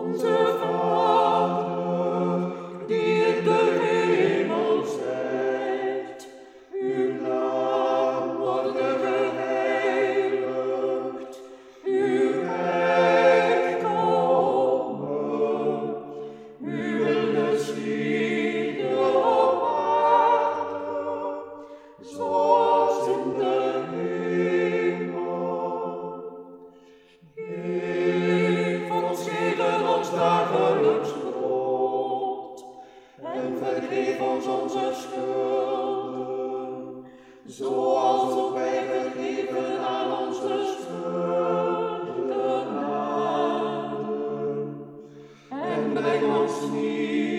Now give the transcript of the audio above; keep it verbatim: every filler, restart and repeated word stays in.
Onze Vader, die in de hemel zijt, uw naam worden geheiligd, uw rijk komen, uw wil geschieden op aarde, zoals in de hemel. Geef ons heden ons dagelijks brood, en vergeef ons onze schulden, zoals ook wij vergeven aan onze schuldenaren. En breng ons niet